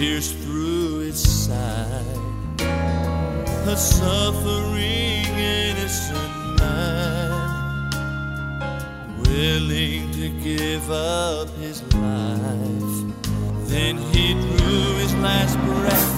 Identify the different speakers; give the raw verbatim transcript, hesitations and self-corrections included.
Speaker 1: pierced through its side, a suffering innocent man, willing to give up his life. Then he drew his last breath